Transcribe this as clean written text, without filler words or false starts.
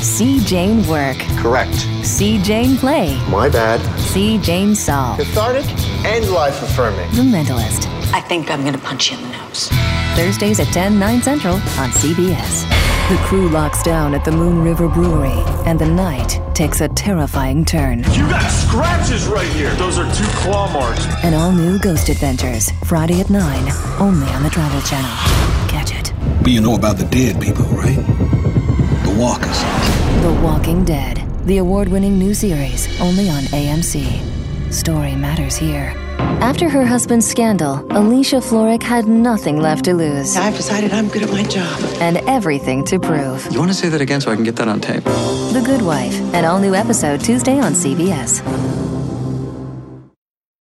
See Jane work. Correct. See Jane play. My bad. See Jane solve. Cathartic and life-affirming. The Mentalist. I think I'm gonna punch you in the nose. Thursdays at 10, 9 Central on CBS. The crew locks down at the Moon River Brewery, and the night takes a terrifying turn. You got scratches right here. Those are 2 claw marks. An all-new Ghost Adventures, Friday at 9, only on the Travel Channel. Catch it. But you know about the dead people, right? The walkers. The Walking Dead, the award-winning new series, only on AMC. Story matters here. After her husband's scandal, Alicia Florrick had nothing left to lose. I've decided I'm good at my job. And everything to prove. You want to say that again so I can get that on tape? The Good Wife, an all-new episode Tuesday on CBS.